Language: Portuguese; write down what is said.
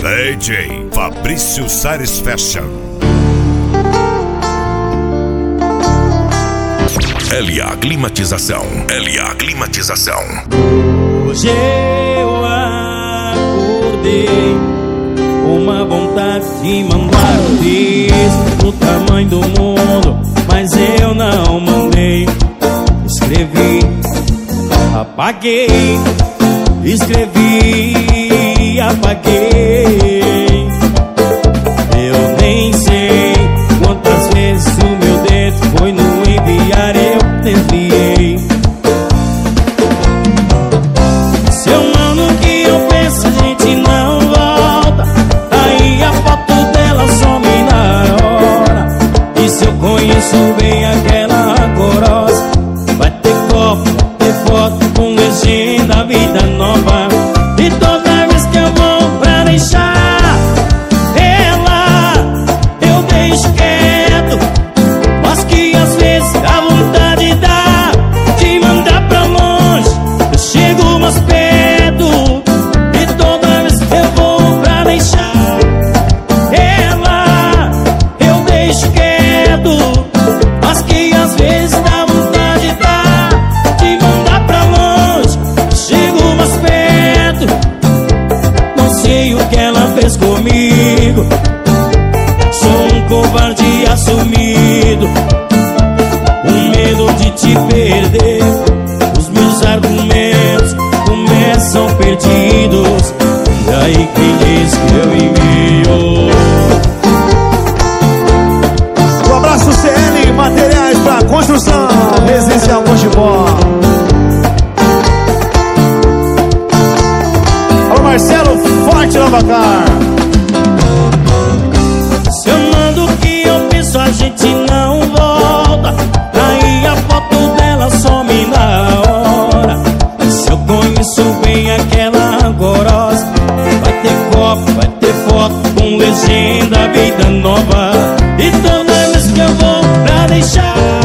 DJ Fabrício Sares Fashion. LA Climatização. LA Climatização. Hoje eu acordei com uma vontade de mandar um beijo pro tamanho do mundo, mas eu não mandei. Escrevi, apaguei, escrevi, apaguei. Eu nem sei quantas vezes o meu dedo foi no enviar, eu desviei. Se eu mando o que eu penso, a gente não volta. Aí a foto dela some na hora. E se eu conheço bem aquela corosa, vai ter copo, vai ter foto com legenda, vida nova. E toda vez que eu vou pra deixar ela, eu deixo quieto. Mas que às vezes dá vontade de mandar pra longe. Eu chego mais perto. E toda vez que eu vou pra deixar ela, eu deixo quieto. Mas que às vezes dá vontade de mandar pra longe. Eu chego mais perto. Não sei o que ela fez comigo. Sou um covarde assumido, com medo de te perder. Os meus argumentos começam perdidos. E aí quem diz que eu envio? Um abraço CL Materiais para Construção Residencial Mojibó. Alô Marcelo, forte Lavacar. Se eu mando o que eu penso, a gente não volta. Aí a foto dela some na hora. Se eu conheço bem aquela gorosa, vai ter copo, vai ter foto com legenda, vida nova. E toda vez que eu vou pra deixar